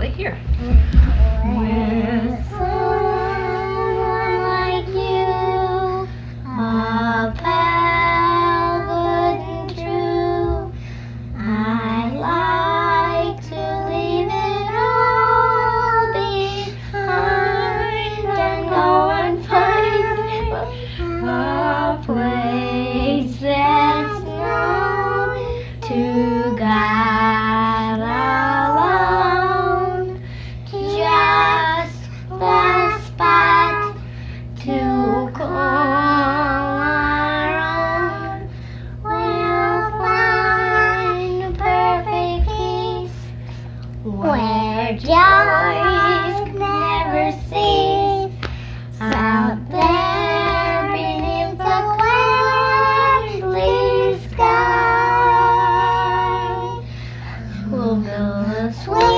it here. With someone like you, a pal good and true, I like to leave it all behind and go and find a place that's known to God alone. Just the spot to call our own. We'll find perfect peace where joys never cease. Out there beneath the clear blue sky, we'll build a sweet